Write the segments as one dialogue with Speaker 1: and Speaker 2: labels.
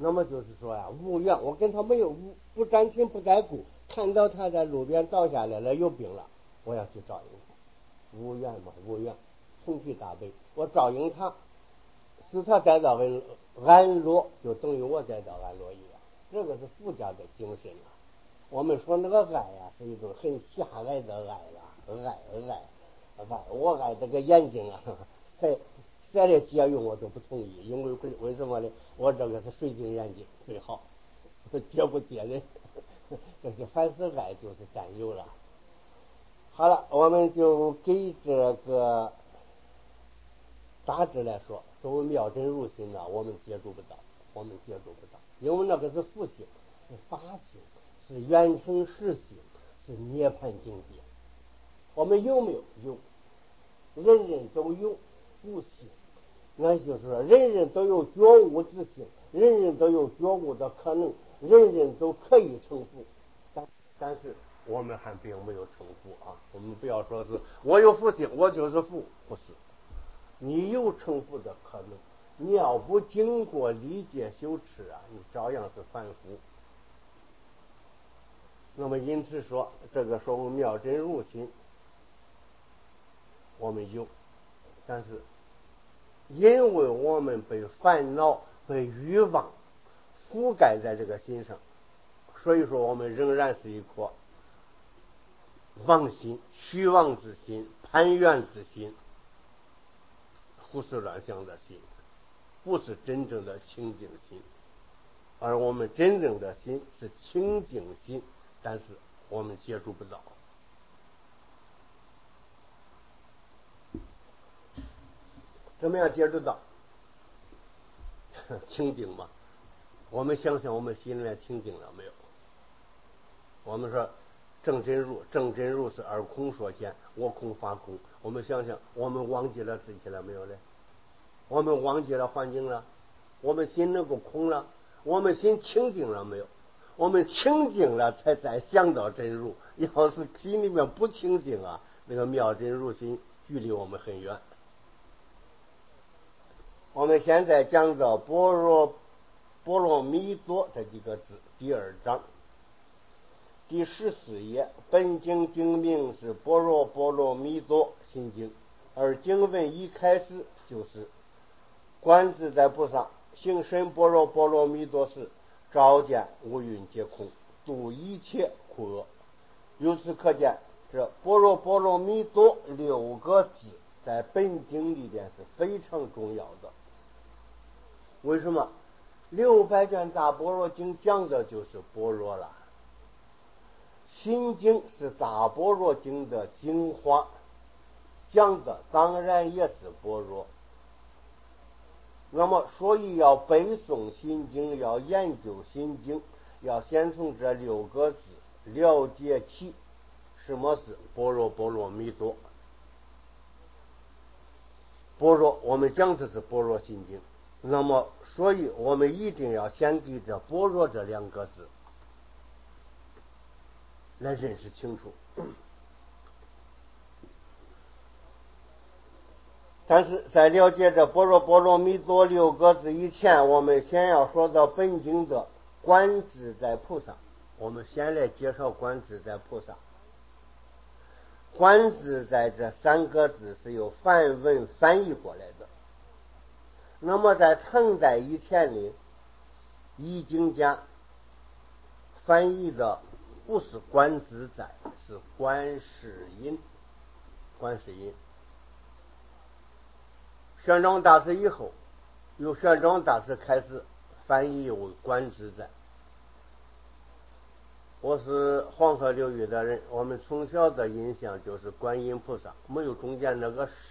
Speaker 1: 那么就是说呀，无缘，我跟他没有不沾亲不带故，看到他在路边倒下来了，有病了，我要去照应他，无缘嘛，无缘，从其大悲，我照应他，使他得到安乐，就等于我得到安乐一样。这个是佛家的精神啊。我们说那个爱呀，是一种很狭隘的爱了，爱，我爱这个眼睛啊，再来借用我都不同意，因为什么呢？我这个是水晶眼睛最好，绝不借人。这些凡是爱就是占有了。好了，我们就给这个大致来说，作为妙真如心呢，我们接触不到，因为那个是佛性，是法性，是圆成实性，是涅槃境界。我们有没有？有，人人都有悟性，那就是说，人人都有觉悟之性，人人都有觉悟的可能，人人都可以成佛，但是我们还并没有成佛啊！我们不要说是我有佛性，我就是佛，不是。你有成佛的可能，你要不经过理解修持啊，你照样是凡夫。那么因此说，这个说妙真如心，我们有，但是因为我们被烦恼、被欲望覆盖在这个心上，所以说我们仍然是一颗妄心、虚妄之心、攀缘之心、胡思乱想的心，不是真正的清净心。而我们真正的心是清净心，但是我们接触不到。怎么样接触到？清净嘛。我们想想我们心里面清净了没有？我们说正真如是二空说现，我空法空。我们想想，我们忘记了自己了没有呢？我们忘记了环境了？我们心能够空了？我们心清净了没有？我们清净了才再想到真如。要是心里面不清净啊，那个妙真如心距离我们很远。我们现在讲到般若蜜多这几个字，第二章第14页，本经经名是般若蜜多心经，而经文一开始就是观自在菩萨行深般若蜜多时，照见五蕴皆空，度一切苦厄。由此可见，这般若蜜多6个字在本经里边是非常重要的。为什么？600卷大般若经讲的就是般若了，心经是大般若经的精华，讲的当然也是般若。那么所以要背诵心经，要研究心经，要先从这6个字了解起什么是般若蜜多。般若我们讲的是般若心经，那么所以我们一定要先给这般若这2个字来认识清楚。但是在了解这般若蜜多6个字以前，我们先要说到本经的观自在菩萨。我们先来介绍观自在菩萨。观自在这3个字是由梵文翻译过来的。那么在唐代以前呢，易经家翻译的不是观自在，是观世音。玄奘大师以后，由玄奘大师开始翻译为观自在。我是黄河流域的人，我们从小的印象就是观音菩萨，没有中间那个事，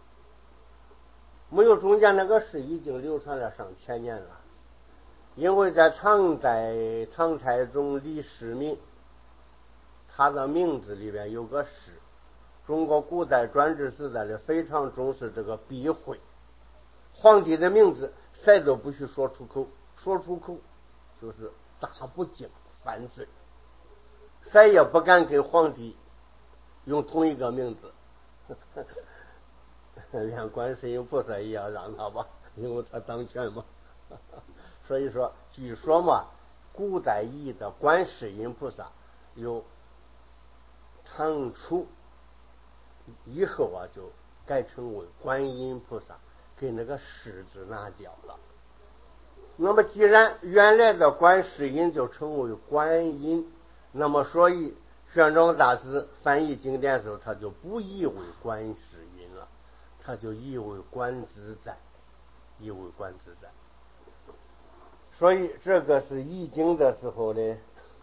Speaker 1: 已经流传了上千年了。因为在唐代，唐太宗李世民他的名字里边有个诗，中国古代专制时代的非常重视这个避讳，皇帝的名字谁都不许说出口，说出口就是大不敬犯罪，谁也不敢跟皇帝用同一个名字。连观世音菩萨也要让他吧，因为他当权嘛。 所以说，据说嘛，古代译的观世音菩萨有唐初以后啊，就改称为观音菩萨，给那个狮字拿掉了。那么既然原来的观世音就称为观音，那么所以玄奘大师翻译经典的时候，他就不译为观世音了，他就译为观自在，译为观自在。所以这个是译经的时候呢，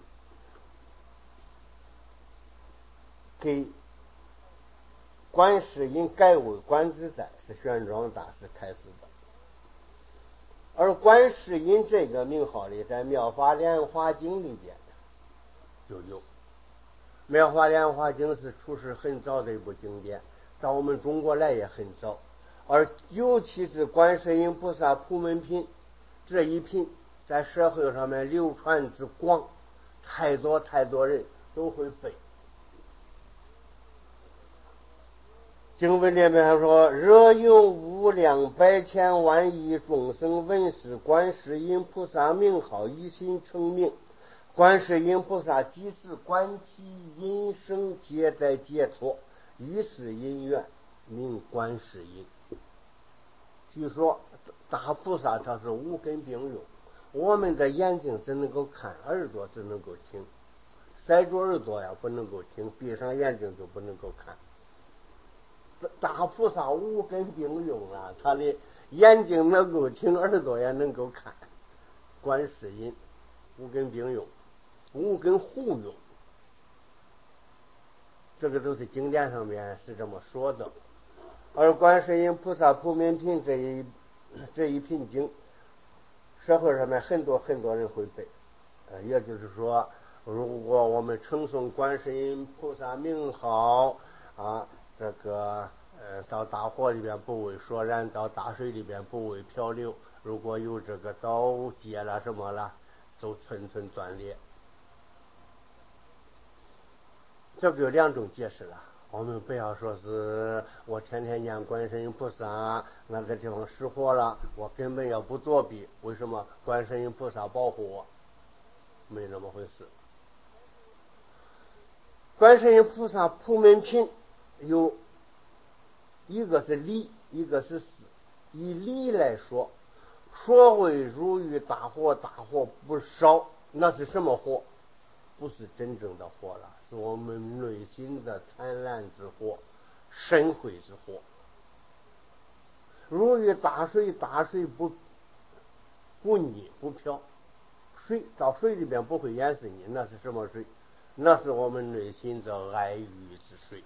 Speaker 1: 给观世音改为观自在，是玄奘大师开始的。而观世音这个名号呢，在《妙法莲华经》里边就有。《妙法莲华经》是出世很早的一部经典，到我们中国来也很早。而尤其是观世音菩萨普门品这一品，在社会上面流传之广，太多人都会背。经文里面说：若有无量百千万亿众生闻是观世音菩萨名号，一心称名，观世音菩萨即是观其音声，皆在解脱，于是因缘名观世音。据说大菩萨他是五根并用，我们的眼睛只能够看，耳朵只能够听，塞住耳朵呀不能够听，闭上眼睛就不能够看。大菩萨五根并用啊，他的眼睛能够听，耳朵也能够看。观世音五根并用，五根互用，这个都是经典上面是这么说的。而观世音菩萨普门品这一品经，社会上面很多人会背。也就是说，如果我们称颂观世音菩萨名号啊，这个到大火里边不为所燃，到大水里边不为漂流，如果有这个刀剑了什么了，都寸断裂。这个有两种解释了。我们不要说是我天天念观世音菩萨，那个地方失火了，我根本要不躲避。为什么？观世音菩萨保护我，没那么回事。观世音菩萨普门品有一个是理，一个是事。以理来说，所谓如遇大火，大火不烧，那是什么火？不是真正的火了，是我们内心的贪婪之火，深慧之火。如遇大水，大水不溺不漂，水到水里边不会淹死你，那是什么水？那是我们内心的爱欲之水。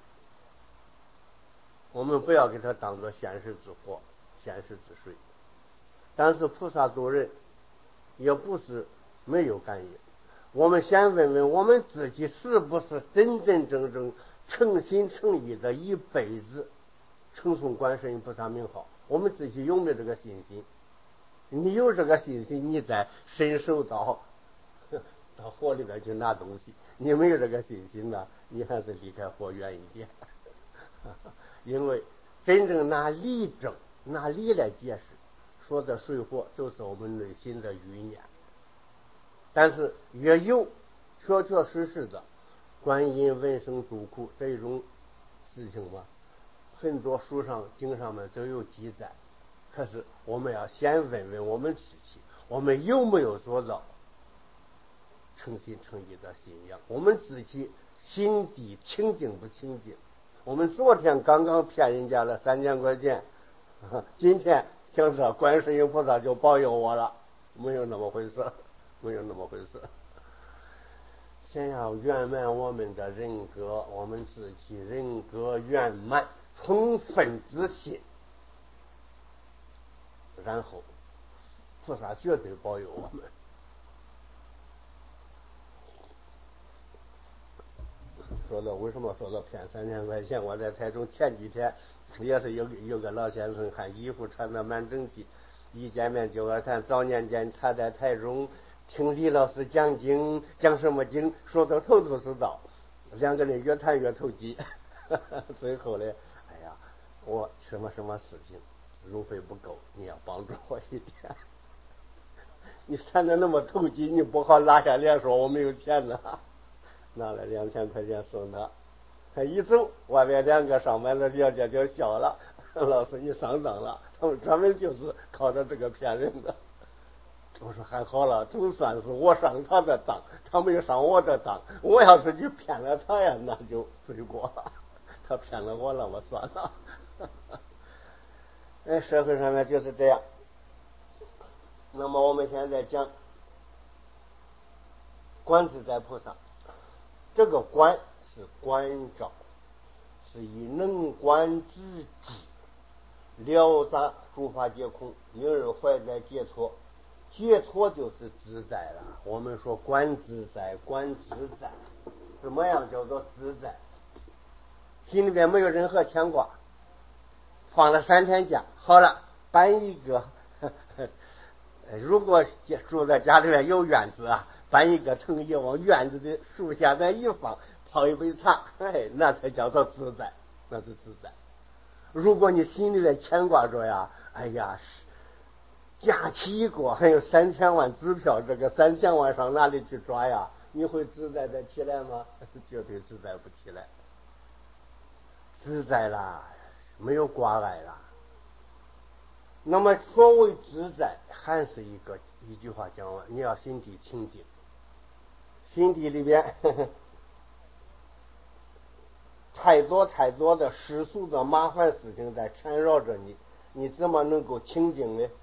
Speaker 1: 我们不要给它当作现实之火，现实之水。但是菩萨度人也不是没有感应。我们先问问我们自己，是不是真正诚心诚意的一辈子称颂观世音菩萨名号？我们自己有没有这个信心？你有这个信心，你再伸手到火里边去拿东西；你没有这个信心呢，你还是离开火远一点。因为真正拿理证，拿理来解释，说的水火都是我们内心的欲念。但是也有确实的观音闻声度苦这一种事情嘛，很多书上经上面都有记载。可是我们要先问问我们自己，我们有没有做到诚心诚意的信仰？我们自己心底清净不清净？我们昨天刚刚骗人家了3000块钱，今天想着观世音菩萨就保佑我了，没有那么回事，没有那么回事。先要圆满我们的人格，我们自己人格圆满，充分自信，然后菩萨绝对保佑我们。说到为什么说到骗3000块钱？我在台中前几天也是有个老先生，看衣服穿得蛮整齐，一见面就要谈。早年间他在台中听李老师讲经，讲什么经，说得头头是道，两个人越谈越投机。最后呢，哎呀，我什么事情路费不够，你要帮助我一点。 你看得那么投机，你不好拉下脸说我没有钱呢。拿了2000块钱送他，他一走，外面2个上班的小姐就笑了。老师你上当了，他们专门就是靠着这个骗人的。我说还好了，总算是我上他的当，他没有上我的当。我要是去骗了他呀，那就罪过了。他骗了我了，我算了。社会上面就是这样。那么我们现在讲观自在菩萨，这个观是观照，是以能观之智，了达诸法皆空，因而怀在解脱。解脱就是自在了。我们说观自在，观自在，怎么样叫做自在？心里边没有任何牵挂，放了3天假，好了，搬一个如果住在家里面有院子啊，搬一个藤椅往院子的树下面一放，泡一杯茶，那才叫做自在，那是自在。如果你心里面牵挂着呀，哎呀，假期一过还有3000万支票，这个3000万上哪里去抓呀？你会自在的起来吗？绝对自在不起来。自在啦，没有挂碍啦。那么所谓自在，还是一句话讲完，你要心地清净，心地里边太多的世俗的麻烦事情在缠绕着你，你怎么能够清净呢？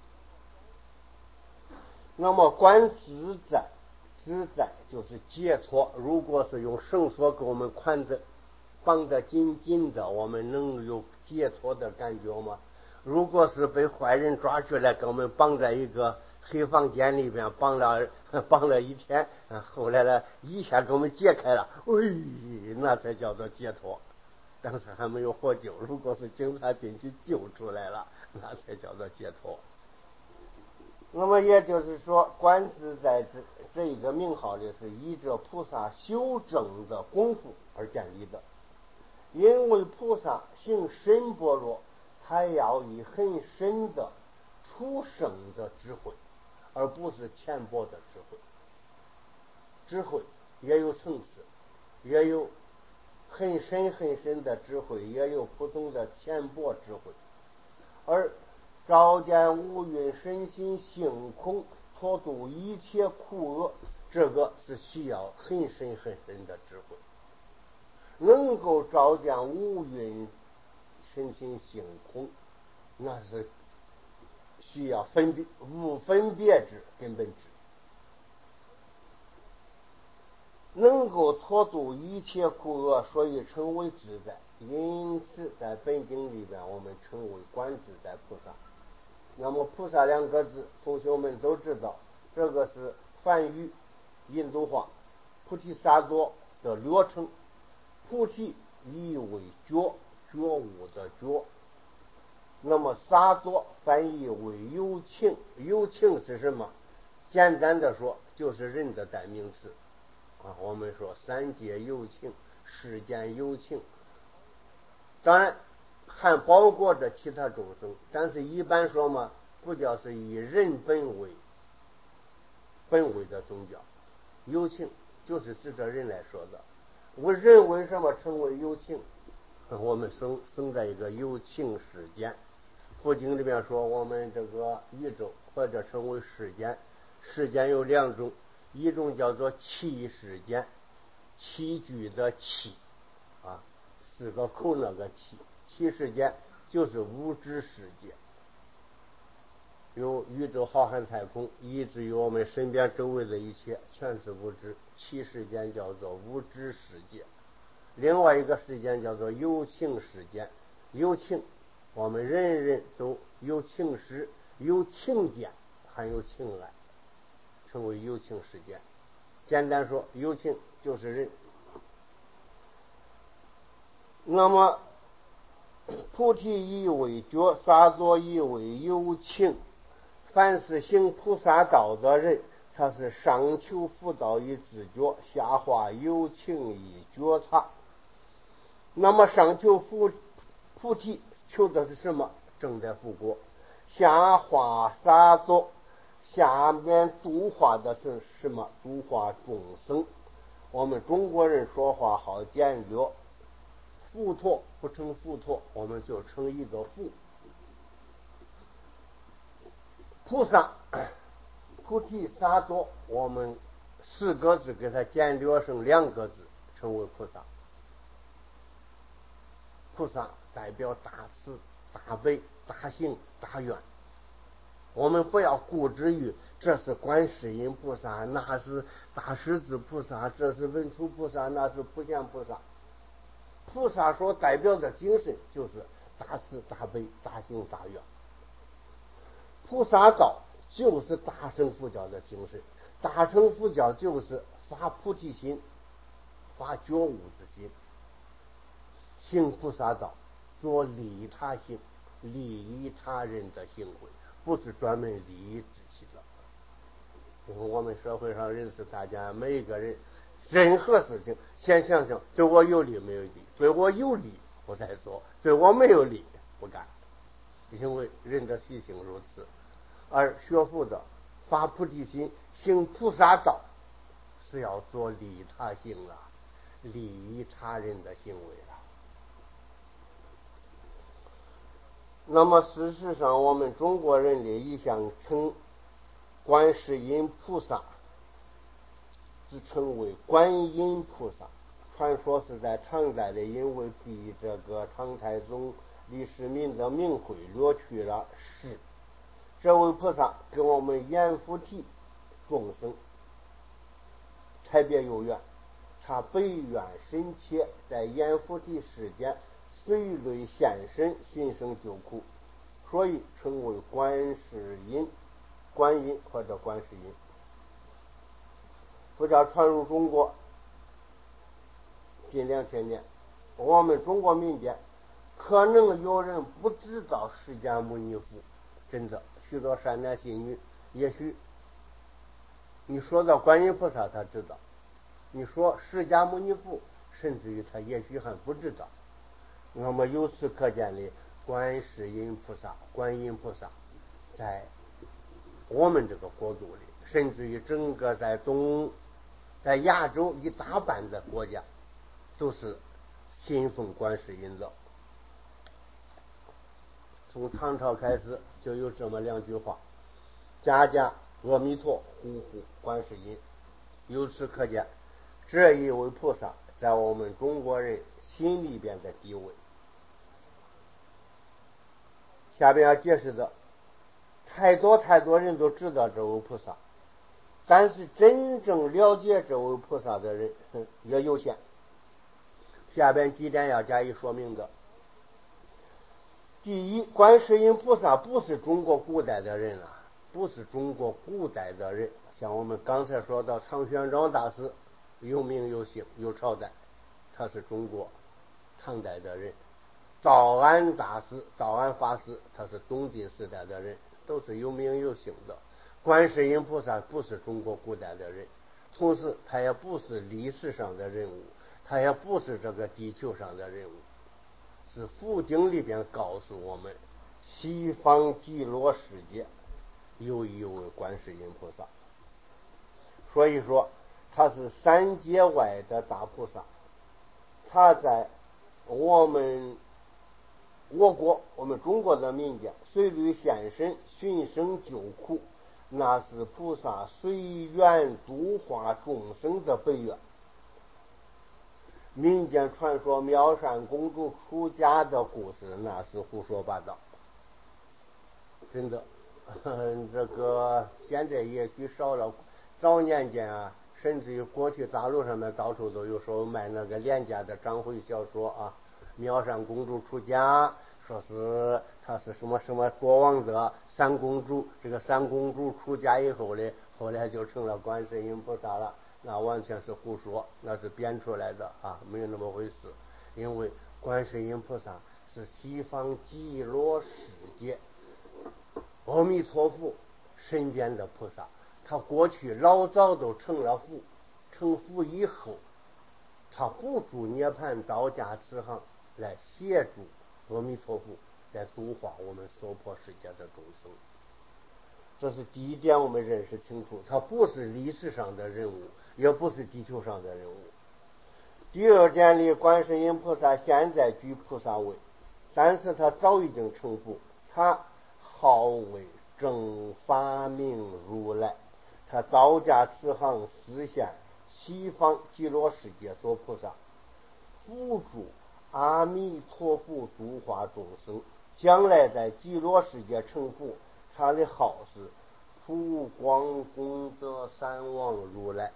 Speaker 1: 那么观自在，自在就是解脱。如果是用绳索给我们绑得紧紧的，我们能有解脱的感觉吗？如果是被坏人抓去了，给我们绑在一个黑房间里边，绑了1天，后来呢一下给我们解开了，那才叫做解脱。当时还没有获救，如果是警察进去救出来了，那才叫做解脱。那么也就是说，观自在这一个名号呢，是依着菩萨修正的功夫而建立的。因为菩萨行深般若，他要以很深的出生的智慧，而不是浅薄的智慧。智慧也有层次，也有很深的智慧，也有普通的浅薄智慧。而照见五蕴身心性空，脱度一切苦厄，这个是需要很深的智慧。能够照见五蕴身心性空，那是需要无分别之根本智。能够脱度一切苦厄，所以称为自在。因此在本经里边我们称为观自在菩萨。那么菩萨2个字，同学们都知道，这个是梵语印度话菩提萨埵的略称。菩提意为觉悟的觉，那么萨埵翻译为有情。有情是什么？简单的说就是人的代名词啊。我们说三界有情，世间有情，当然还包括着其他众生，但是一般说嘛，不叫是以人本位的宗教。有情就是指着人来说的。我人为什么称为有情？我们生在一个有情世间。佛经里面说，我们这个宇宙或者称为世间，世间有2种，一种叫做器世间，器具的器啊，4个口那个器。器世间就是物质世界，有宇宙浩瀚太空，以至于我们身边周围的一切全是物质。器世间叫做物质世界。另外一个世间叫做有情世间。有情，我们人人都有情识，有情见，还有情爱，称为有情世间。简单说，有情就是人。那么菩提意为觉，萨埵意为有情。凡是行菩萨道的人，他是上求佛道以自觉，下化有情以觉他。那么上求菩提求的是什么？正在佛果。下化萨埵， 下面度化的是什么？度化众生。我们中国人说话好简略，佛陀不成佛陀，我们就成一个佛。菩萨菩提萨埵，我们4个字给它简略成2个字，成为菩萨。菩萨代表大慈大悲大行大愿，我们不要固执于这是观世音菩萨，那是大势至菩萨，这是文殊菩萨，那是普贤菩萨。菩萨所代表的精神就是大慈大悲大行大愿。菩萨道就是大乘佛教的精神，大乘佛教就是发菩提心，发觉悟之心，行菩萨道，做利他行，利益他人的行为，不是专门利益自己的。因为我们社会上认识大家每一个人，任何事情先想想对我有利没有利，对我有利我再说，对我没有利不干，因为人的习性如此。而学佛的发菩提心行菩萨道是要做利他行了，利益他人的行为了。那么事实上我们中国人的一向称观世音菩萨自称为观音菩萨，传说是在唐代的，因为逼这个唐太宗李世民的名讳略去了世，这位菩萨跟我们阎浮提众生差别有远，他北远深切，在阎浮提世间随类现身，寻声救苦，所以称为观世音、观音或者观世音。佛教传入中国近2000年，我们中国民间可能有人不知道释迦牟尼佛，真的许多善男信女，也许你说到观音菩萨他知道，你说释迦牟尼佛，甚至于他也许还不知道。那么由此可见的，观世音菩萨、观音菩萨在我们这个国度里，甚至于整个在亚洲一大半的国家都是信奉观世音的。从唐朝开始就有这么2句话：家家阿弥陀，户户观世音。由此可见，这一位菩萨在我们中国人心里边的地位。下边要解释的太多人都知道这位菩萨，但是真正了解这位菩萨的人也有限。下边几点要加以说明的。第一，观世音菩萨不是中国古代的人啊，不是中国古代的人。像我们刚才说到唐玄奘大师，有名有姓有朝代，他是中国唐代的人。道安大师、道安法师，他是东晋时代的人，都是有名有姓的。观世音菩萨不是中国古代的人，同时他也不是历史上的人物，他也不是这个地球上的人物，是佛经里边告诉我们，西方极乐世界有一位观世音菩萨。所以说他是3界外的大菩萨，他在我们国我们中国的民间随律现身，寻声救苦，那是菩萨随缘度化众生的本愿。民间传说妙善公主出家的故事，那是胡说八道，真的。这个现在也许少了，早年间啊，甚至于过去大陆上面到处都有说卖那个廉价的章回小说啊，妙善公主出家，说是她是什么什么国王的三公主，这个三公主出家以后呢，后来就成了观世音菩萨了，那完全是胡说，那是编出来的啊，没有那么回事。因为观世音菩萨是西方极乐世界阿弥陀佛身边的菩萨，他过去老早都成了佛，成佛以后他不住涅槃道家慈航来协助阿弥陀佛来度化我们娑婆世界的众生。 这是第一点，我们认识清楚，它不是历史上的人物，也不是地球上的人物。第二点里，观世音菩萨现在居菩萨位，但是他早已经成佛，他号为正法明如来，他道家慈航实现西方极乐世界做菩萨，辅助阿弥陀佛度化众生，将来在极乐世界成佛，他的号是普光功德三王如来。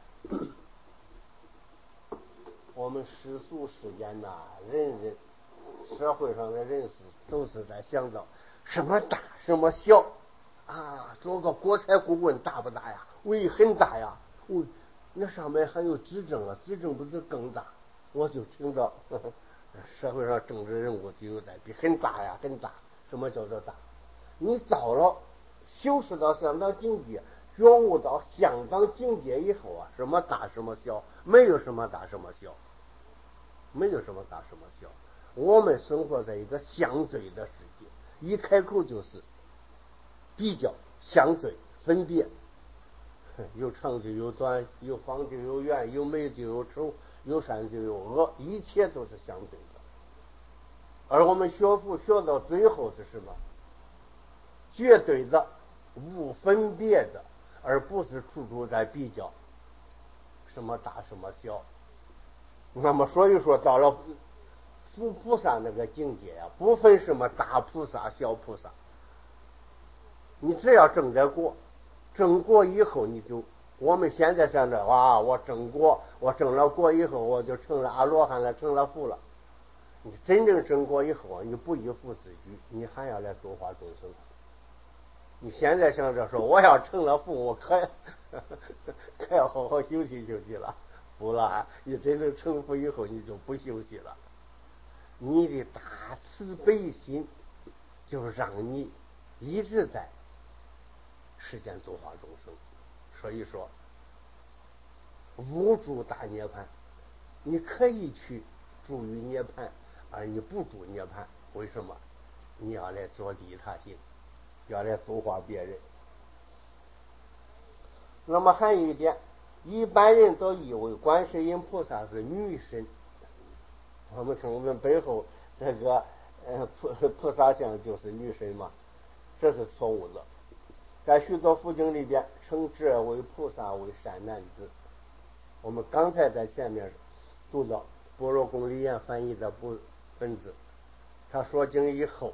Speaker 1: 我们世俗世间呐，人社会上的人士都是在想到什么大什么小啊，做个国财顾问大不大呀？喂，很大呀。那上面还有执政啊，执政不是更大？我就听到社会上政治人物就有在比很大呀，很大。什么叫做大？你到了修持到相当境界，觉悟到相当境界以后啊，什么大什么小，没有什么大什么小，没有什么大什么小。我们生活在一个相对的世界，一开口就是比较、相对、分别，有长就有短，有方就有圆，有美就有丑，有善就有恶，一切都是相对的。而我们学佛学到最后是什么？绝对的无分别的，而不是处处在比较什么大什么小。那么所以说到了菩萨那个境界啊，不分什么大菩萨小菩萨，你只要证得过，证过以后你就，我们现在想着哇，我证过，我证了过以后我就成了阿罗汉了，成了佛了。你真正证过以后，你不以佛自居，你还要来度化众生。你现在想着说我要成了佛，我可要好好休息休息了，不了，你真正成佛以后，你就不休息了。你的大慈悲心就让你一直在实践度化众生。所以说无助大涅槃，你可以去助于涅槃，而你不助涅槃，为什么？你要来做利他行，要来度化别人。那么还有一点，一般人都以为观世音菩萨是女神，我们看我们背后这个菩萨像就是女神嘛，这是错误的。在许多佛经里边称这位菩萨为善男子。我们刚才在前面读到般若公理言翻译的本子，他说经以后，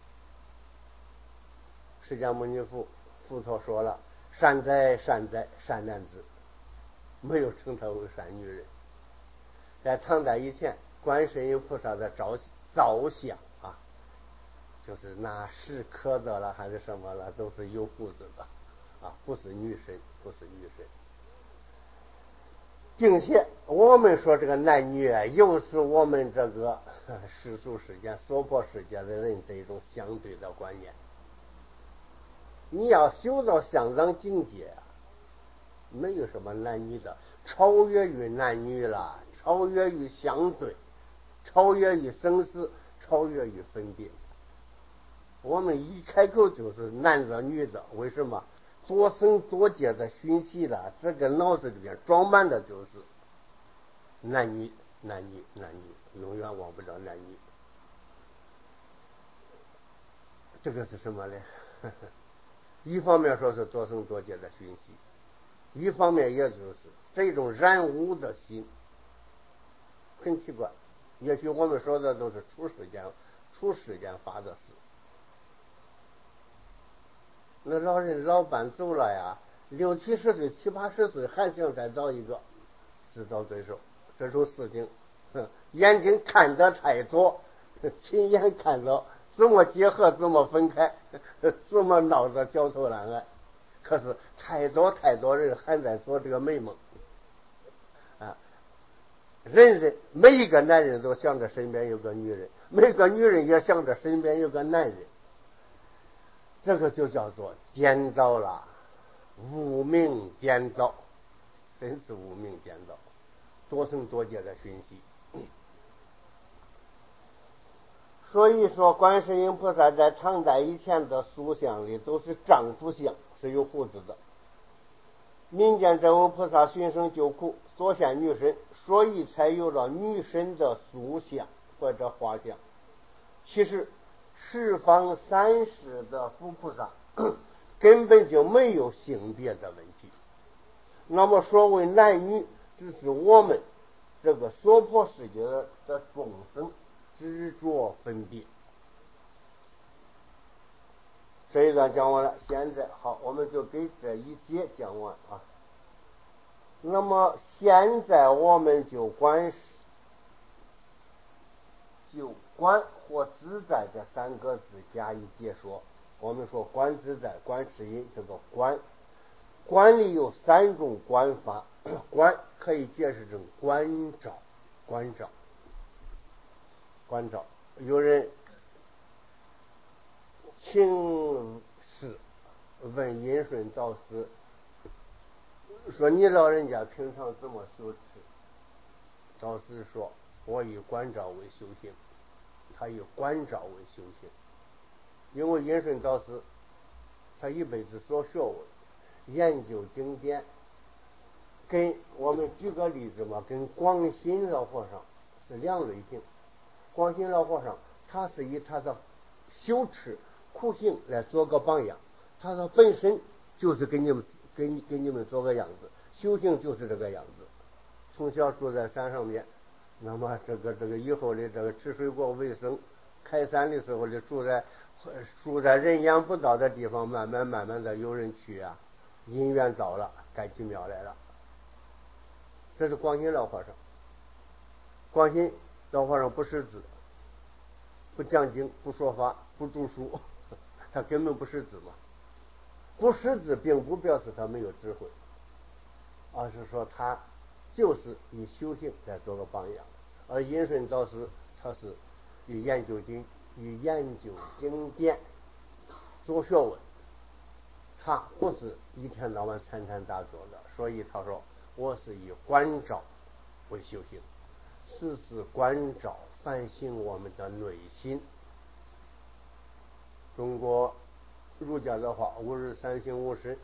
Speaker 1: 释迦牟尼佛说了，善哉善哉善男子，没有称他为善女人。在唐代以前，观世音菩萨的造像啊，就是拿石刻的了还是什么了，都是有胡子的啊，不是女神，不是女神。并且我们说这个男女啊，又是我们这个世俗世界娑婆世界的人这种相对的观念。你要修到相当境界啊，没有什么男女的，超越于男女了，超越于相对，超越于生死，超越于分别。我们一开口就是男的女的，为什么？多生多劫的熏习了，这个脑子里面装满的就是男女，永远忘不了男女。这个是什么呢？一方面说是多生多劫的熏习，一方面也就是这种染污的心。很奇怪，也许我们说的都是出世间发的事。那老人老伴走了呀，60、70岁、70、80岁还想再找一个，自找罪受。这种事情，眼睛看得太多，亲眼看到怎么结合怎么分开，怎么闹着焦头烂额。可是太多人还在做这个美梦啊！每一个男人都想着身边有个女人，每个女人也想着身边有个男人。这个就叫做颠倒了，无明颠倒，真是无明颠倒，多生多劫的熏习。所以说观世音菩萨在唐代以前的塑像里都是丈夫像， 是有胡子的。民间这位菩萨寻声救苦，所现女身，所以才有了女身的塑像或者画像。其实十方三世的佛菩萨根本就没有性别的问题。那么所谓男女，只是我们这个娑婆世界的众生执着分别。这一段讲完了，现在好，我们就给这一节讲完啊。那么现在我们就观或自在这三个字加以解说。我们说观自在、观世音，这个观里有三种观法，观可以解释成观照。有人请示问印顺导师说：“你老人家平常怎么修持？”导师说：“我以观照为修行。”他以观照为修行，因为印顺导师他一辈子所学问研究经典，跟我们举个例子嘛，跟广心老和尚是两类型。广心老和尚他是以他的修持苦行来做个榜样，他的本身就是给你们做个样子，修行就是这个样子。从小住在山上面，那么这个以后的这个吃水果卫生，开山的时候的住在人烟不到的地方，慢慢的有人去啊，因缘到了，该起庙来了。这是广心老和尚。广心老和尚不识字，不讲经，不说法，不读书，他根本不识字嘛。不识字并不表示他没有智慧，而是说他就是以修行来做个榜样。而印顺导师他是以研究经典做学问，他不是一天到晚参打坐的，所以他说我是以观照为修行，时时观照反省我们的内心。中国儒家的话，吾日三省吾身，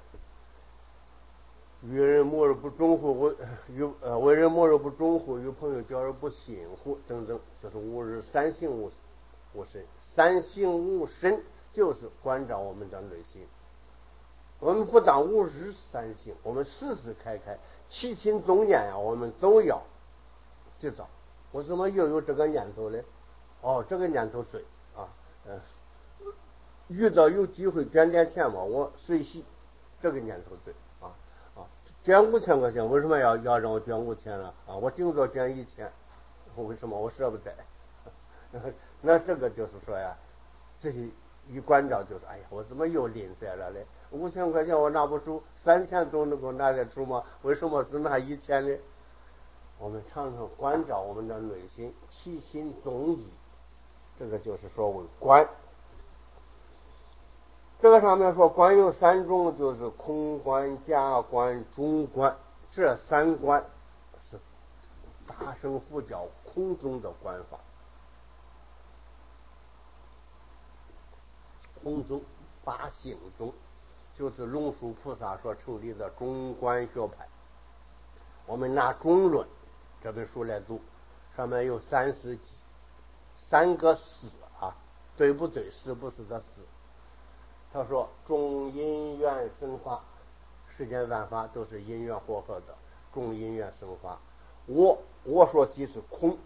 Speaker 1: 为人莫若不忠乎？为人莫若不忠乎？与朋友交而不信乎？等等，就是吾日三省吾身。三省吾身就是关照我们的内心。我们不但吾日三省，我们时时开起心动念呀，我们都要知道我怎么又有这个念头呢？这个念头对啊，遇到有机会捐点钱嘛，我随喜，这个念头对啊。捐5000块钱，为什么要让我捐5000呢？我顶多捐1000，为什么我舍不得？那这个就是说呀，这些一关照就是，哎呀，我怎么又吝啬了嘞？5000块钱我拿不出，3000都能够拿得出吗？为什么只拿1000呢？我们常常关照我们的内心，起心动意，这个就是所谓观。这个上面说观有3种，就是空观、假观、中观。这3观是大乘佛教空中的观法。空宗八性宗就是龙树菩萨所成立的中观学派。我们拿《中论》这本书来读，上面有3个是啊，对不对？是不是的是？他说众因缘生法，世间万法都是因缘和合的，众因缘生法。我说即是空，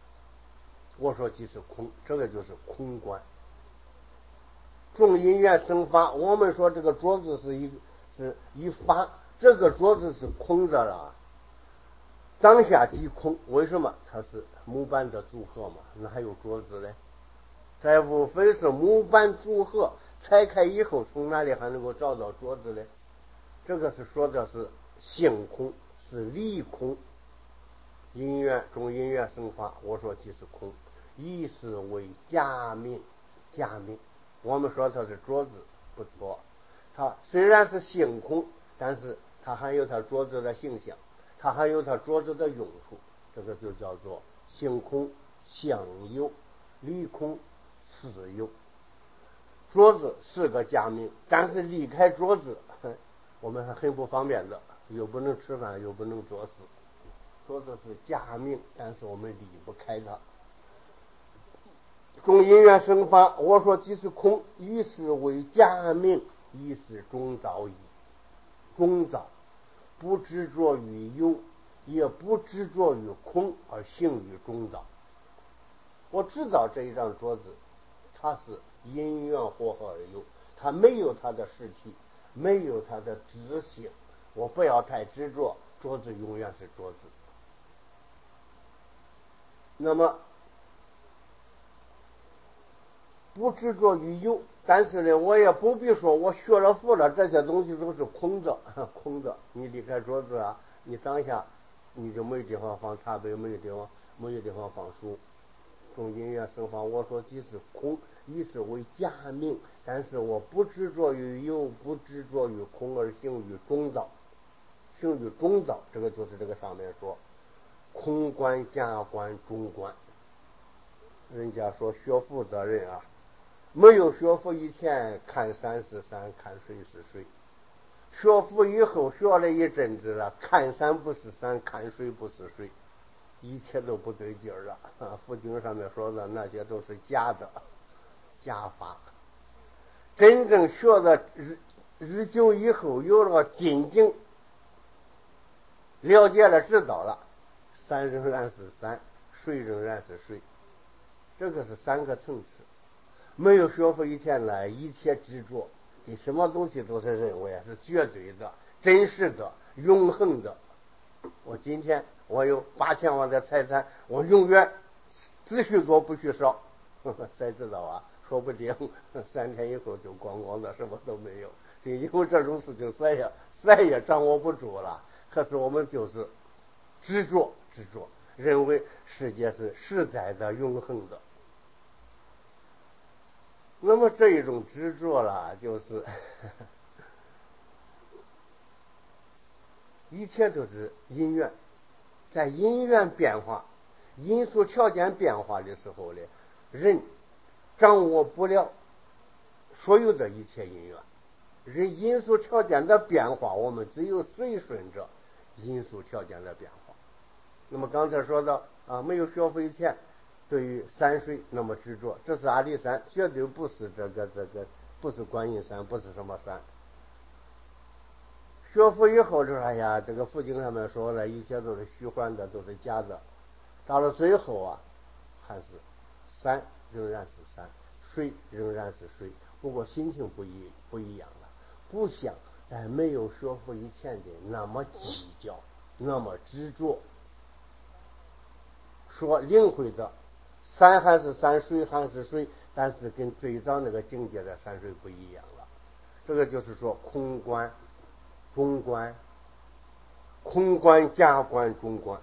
Speaker 1: 这个就是空观。众因缘生法，我们说这个桌子是一法，这个桌子是空的了，当下即空。为什么？它是木板的组合嘛，那还有桌子嘞？这无非是木板组合，拆开以后从哪里还能够找到桌子嘞？这个是说的是性空，是理空。因缘众因缘生法，我说即是空，以是为假名。我们说它是桌子不错，它虽然是性空，但是它还有它桌子的形象，它还有它桌子的用处，这个就叫做性空相有，理空似有。桌子是个假名，但是离开桌子我们还很不方便的，又不能吃饭，又不能做事。桌子是家命，但是我们离不开它。中因缘生法，我说即是空，一是为家命，一是中道义。中道不执着于有，也不执着于空，而行于中道。我知道这一张桌子它是因缘和合而有，它没有它的实体，没有它的知性，我不要太执着，桌子永远是桌子。那么不执着于有，但是呢，我也不必说我学了佛了，这些东西都是空的，空的。你离开桌子啊，你当下你就没有地方放茶杯，没有地方放书。从因缘生法，我说即是空，一是为假名，但是我不执着于有，不执着于空，而行于中道。行于中道，这个就是这个上面说空观、假观、中观。人家说学佛的人啊，没有学佛以前看山是山，看水是水；学佛以后学了一阵子了，看山不是山，看水不是水，一切都不对劲儿了。佛经上面说的那些都是假的，假法。真正学的日久以后，有了精进，了解了知道了，山仍然是山，水仍然是水，这个是三个层次。没有学佛以前呢，一切执着对什么东西都是认为是绝对的、真实的、永恒的。我今天我有8000万的财产，我永远只许多不许少。谁知道啊？说不定3天以后就光光的，什么都没有。因为这种事情谁也掌握不住了。可是我们就是执着，认为世界是实在的、永恒的。那么这一种执着了，就是一切都是因缘，在因缘变化、因素条件变化的时候呢，人掌握不了所有的一切因缘。人因素条件的变化，我们只有随顺着因素条件的变化。那么刚才说到没有学佛以前，对于山水那么执着，这是阿里山，绝对不是这个不是观音山，不是什么山。学佛以后就哎呀，这个佛经上面说了，一切都是虚幻的，都是假的。到了最后啊，还是山仍然是山，水仍然是水，不过心情不一样了，不像在没有学佛以前的那么计较，那么执着。说领会的山还是山，水还是水，但是跟最早那个境界的山水不一样了。这个就是说空观、中观、空观、假观、中观。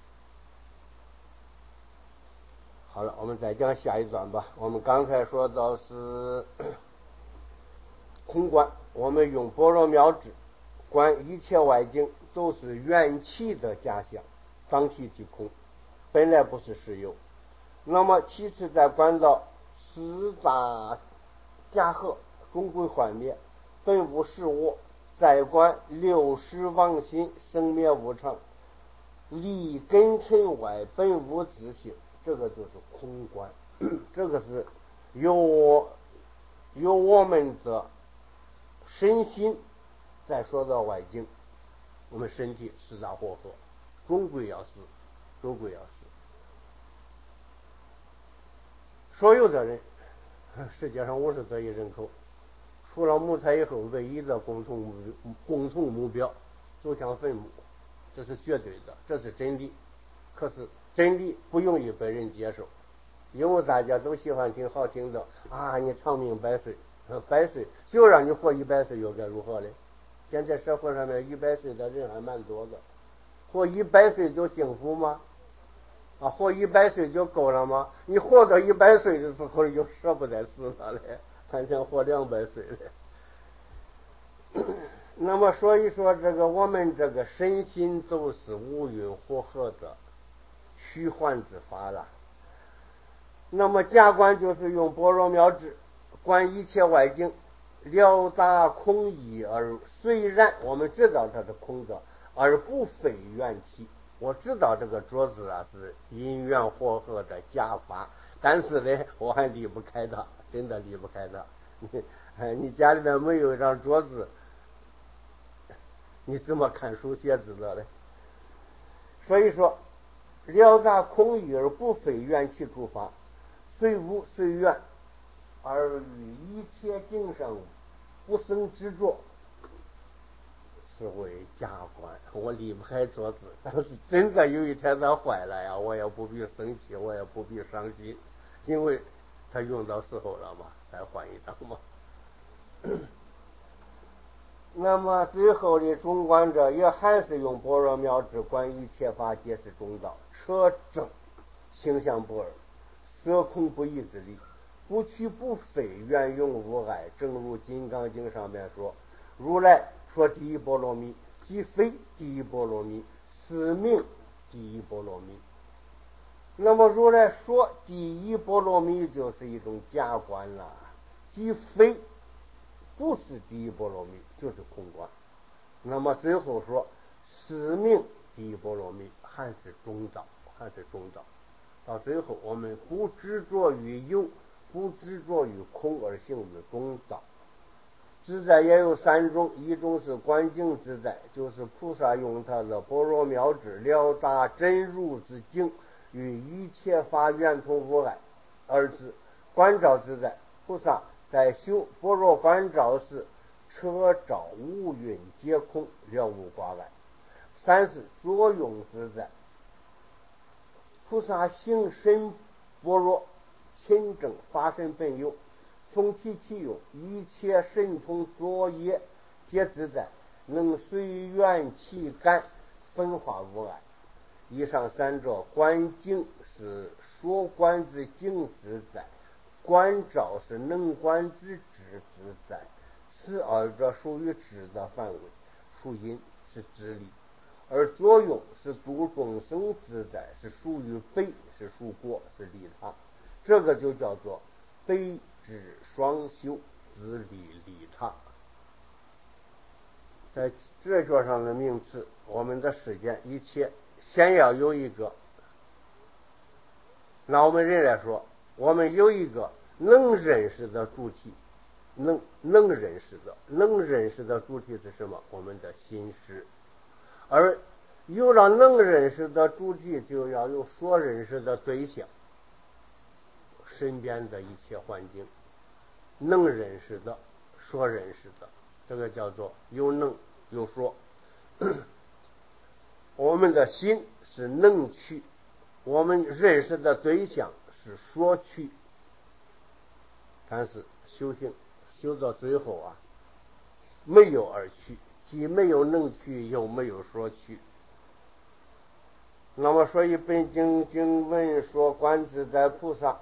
Speaker 1: 好了，我们再讲下一段吧。我们刚才说到是空观，我们用般若妙智观一切外境都是缘起的假象，当体即空，本来不是实有。那么其次再观到四大假合，终归幻灭，本无实我，再观六识妄心，生灭无常，离根尘外，本无自性，这个就是空观。这个是由我们的身心再说到外境，我们身体四大和合，终归要死。所有的人，世界上50多亿人口，除了母胎以后，唯一的共同目标走向坟墓，这是绝对的，这是真理。可是真理不容易被人接受，因为大家都喜欢听好听的你长命百岁，100岁就让你活100岁又该如何呢？现在社会上面100岁的人还蛮多的，活100岁就幸福吗？活100岁就够了吗？你活到100岁的时候，你就舍不得死了嘞，还想活200岁嘞。那么所以说，这个我们这个身心都是无蕴和合的虚幻之法了。那么假观就是用般若妙智观一切外境， 了达空义，而虽然我们知道它是空的，而不非元气。我知道这个桌子啊是因缘和合的假法，但是呢，我还离不开它，真的离不开它。你家里面没有一张桌子，你怎么看书写字的嘞？所以说，了达空义而不非元气诸法，随物随缘，而与一切境生不生执着，是为假观。我离不开桌子，但是真的有一天它坏了呀，我也不必生气，我也不必伤心，因为它用到时候了嘛，再换一张嘛。那么最后的中观者也还是用般若妙智观一切法皆是中道，彻证形象不二，色空不异之理，不取不非，圆用无碍。正如金刚经上面说，如来说第一波罗蜜，即非第一波罗蜜，是名第一波罗蜜。那么如来说第一波罗蜜就是一种假观了，即非不是第一波罗蜜，就是空观。那么最后说是名第一波罗蜜，还是中道，还是中道。到最后我们不执着于有，不执着于空，而行于中道。自在也有三种，一种是观境自在，就是菩萨用他的般若妙智了达真如之境，与一切法圆通无碍。二是观照自在，菩萨在修般若观照时，彻照无蕴皆空，了无挂碍。三是作用自在，菩萨行深般若，亲证法身本有，从其起用，一切神通作业皆自在，能随缘起感，分化无碍。以上三者，观境是说观之境自在，观照是能观之智自在。此二者属于智的范围，属因是智力，而作用是度众生自在，是属于悲，是属果，是利他。这个就叫做悲智双修，自利利他。在哲学上的名词，我们的世间一切先要有一个，那我们人来说，我们有一个能认识的主体，能认识的主体是什么？我们的心识。而有了能认识的主体，就要有所认识的对象，身边的一切环境，能认识的，所认识的，这个叫做有能有所。我们的心是能取，我们认识的对象是所取，但是修行修到最后啊，没有而取，既没有能取，又没有所取。那么所以本经经文说观自在菩萨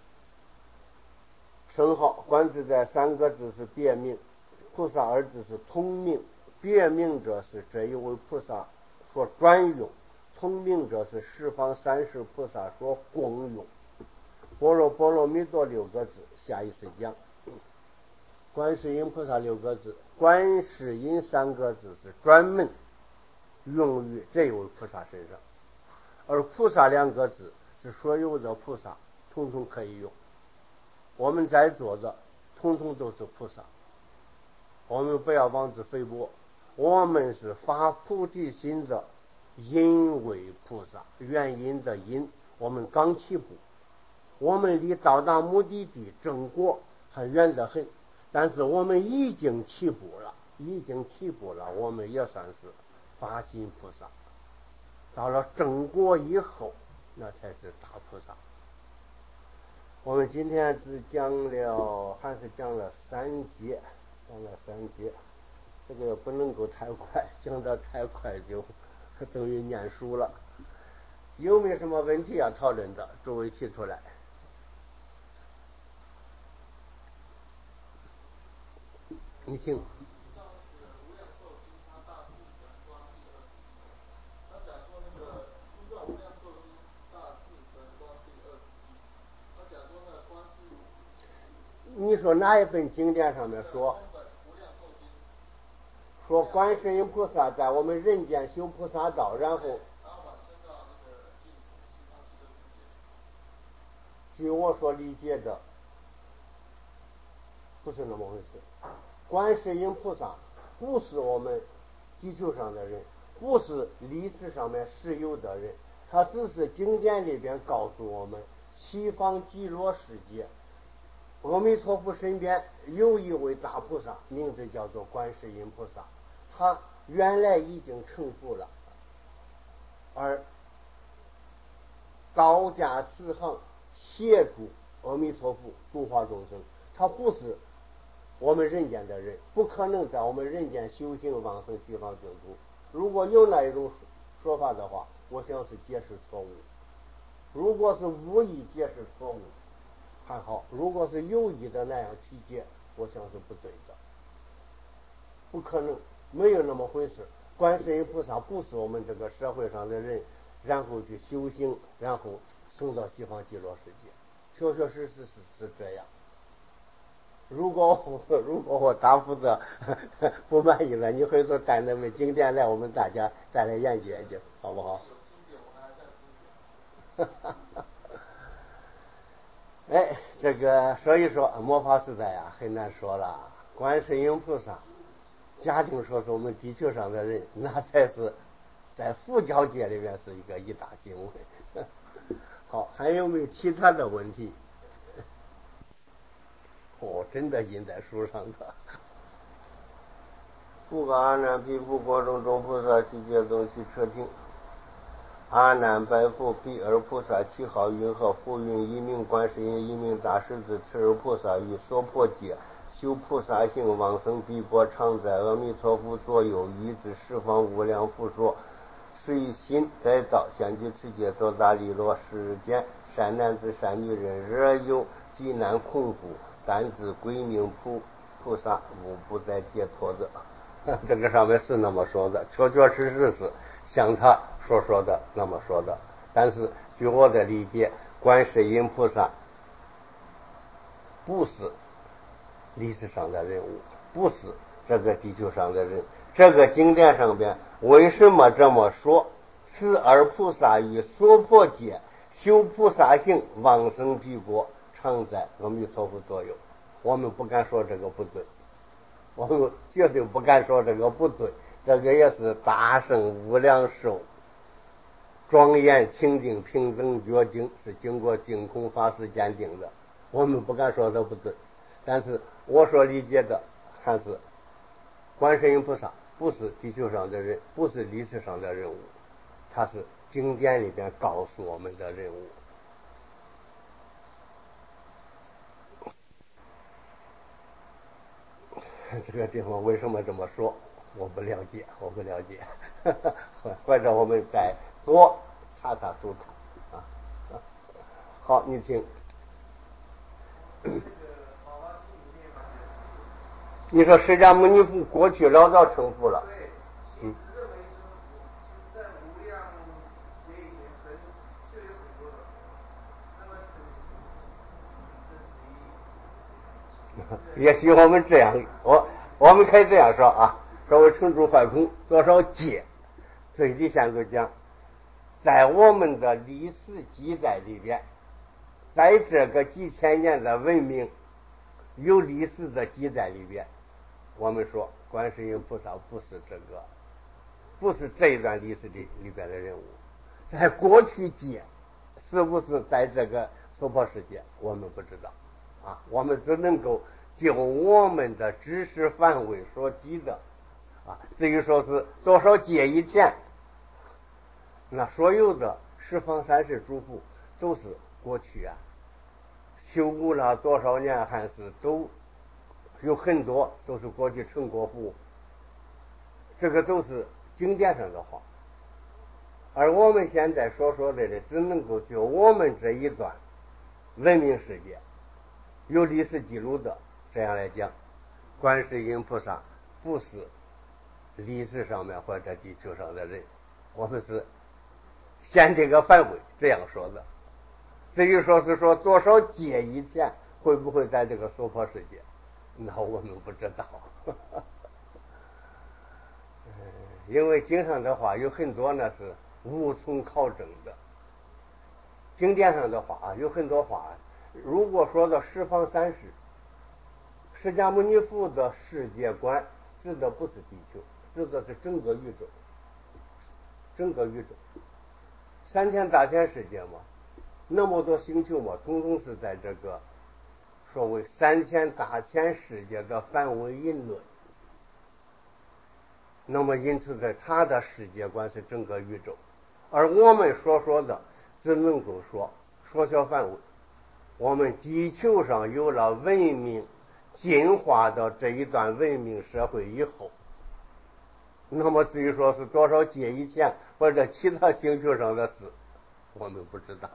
Speaker 1: 称号，观自在三个字是别名，菩萨二字是同名。别名者是这一位菩萨所专用，同名者是十方三世菩萨所共用。般若波罗蜜多六个字，下一次讲。观世音菩萨六个字，观世音三个字是专门用于这一位菩萨身上，而菩萨两个字是所有的菩萨统统可以用。我们在座的统统都是菩萨，我们不要妄自菲薄，我们是发菩提心的因为菩萨，原因的因，我们刚起步，我们离到达目的地正果还远得很，但是我们已经起步了，我们也算是发心菩萨。到了正果以后，那才是大菩萨。我们今天只讲了，还是讲了三节，这个不能够太快，讲得太快就等于念书了。有没有什么问题要讨论的？诸位提出来。你听。你说哪一本经典上面说？ 说观世音菩萨在我们人间修菩萨道，然后据我所理解的不是那么回事。观世音菩萨不是我们地球上的人，不是历史上面实有的人，他只是经典里边告诉我们，西方极乐世界阿弥陀佛身边有一位大菩萨，名字叫做观世音菩萨，他原来已经成佛了，而道家慈航协助阿弥陀佛度化众生，他不是我们人间的人，不可能在我们人间修行往生西方净土。如果有那一种说法的话，我想是解释错误。如果是无意解释错误还好，如果是有意的那样曲解，我想是不对的，不可能，没有那么回事。观世音菩萨不是我们这个社会上的人，然后去修行，然后送到西方极乐世界，确确实实是这样。如果我答复的不满意了，你回头带那本经典来，我们大家再来研究研究，好不好？哎，这个所以说末法时代啊，很难说了。观世音菩萨，假定说是我们地球上的人，那才是在佛教界里面是一个一大新闻。好，还有没有其他的问题？真的印在书上的。不可阿难毗佛国中众菩萨悉皆宗悉彻听。阿难白佛彼尔菩萨其号云何？佛云一名观世音，一名大势至。此尔菩萨于娑婆界修菩萨行，往生彼国，常在阿弥陀佛左右，于之十方无量佛说，随心在道，相具持戒，作大利罗。世间善男子善女人，若有极难困苦，但自归命菩萨，无不在解脱者。这个上面是那么说的，确确实实是像他所说的那么说的。但是据我的理解，观世音菩萨不是历史上的人物，不是这个地球上的人。这个经典上边为什么这么说？此二菩萨于娑婆界修菩萨行，往生彼国，常在阿弥陀佛左右。我们不敢说这个不对，我们绝对不敢说这个不对。这个也是大圣无量寿庄严清净平等觉经，是经过净空法师鉴定的，我们不敢说它不对。但是我所理解的还是观世音菩萨不是地球上的人，不是历史上的人物，他是经典里边告诉我们的人物。这个地方为什么这么说，我不了解。或者我们再多查查书看啊。好，你听。你说释迦牟尼佛过去老早成佛了。
Speaker 2: 对，其实认为说在无量劫以前就有很多的，那么这是
Speaker 1: 也许我们这样，我们可以这样说啊，说为成住坏空多少劫，最底下就讲，在我们的历史记载里边，在这个几千年的文明有历史的记载里边，我们说观世音菩萨不是这一段历史里边的人物。在过去界是不是在这个娑婆世界，我们不知道啊，我们只能够就我们的知识范围所及的啊。至于说是多少界以前，那所有的十方三世诸佛都是过去啊，修悟了多少年，还是都有很多都是过去成过佛，这个都是经典上的话。而我们现在所说的只能够就我们这一段文明世界有历史记录的这样来讲，观世音菩萨不是历史上面或者地球上的人，我们是限这个范围这样说的。至于说是说多少劫以前会不会在这个娑婆世界，那我们不知道。 因为经上的话有很多呢是无从考证的，经典上的话有很多话，如果说到十方三世，释迦牟尼佛的世界观指的不是地球，指的是整个宇宙，整个宇宙3000大千世界嘛，那么多星球嘛，统统是在这个所谓3000大千世界的范围以内。那么因此在他的世界观是整个宇宙，而我们所说的只能够缩小范围。我们地球上有了文明进化到这一段文明社会以后，那么至于说是多少届以前或者其他星球上的事，我们不知道。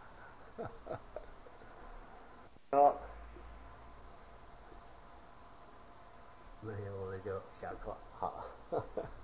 Speaker 1: 好，没有我们就下课。好。